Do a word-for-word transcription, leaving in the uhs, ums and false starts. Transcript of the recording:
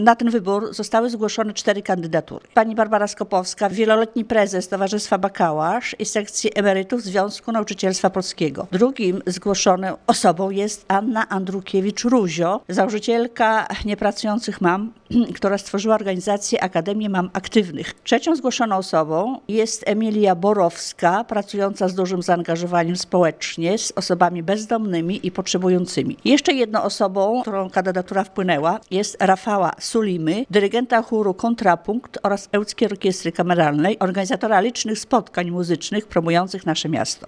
Na ten wybór zostały zgłoszone cztery kandydatury. Pani Barbara Skopowska, wieloletni prezes Towarzystwa Bakałasz i sekcji emerytów Związku Nauczycielstwa Polskiego. Drugim zgłoszoną osobą jest Anna Andrukiewicz-Ruzio, założycielka Niepracujących Mam, która stworzyła organizację Akademię Mam Aktywnych. Trzecią zgłoszoną osobą jest Emilia Borowska, pracująca z dużym zaangażowaniem społecznie z osobami bezdomnymi i potrzebującymi. Jeszcze jedną osobą, którą kandydatura wpłynęła, jest Rafała Sulimy, dyrygenta chóru Kontrapunkt oraz Ełckiej Orkiestry Kameralnej, organizatora licznych spotkań muzycznych promujących nasze miasto.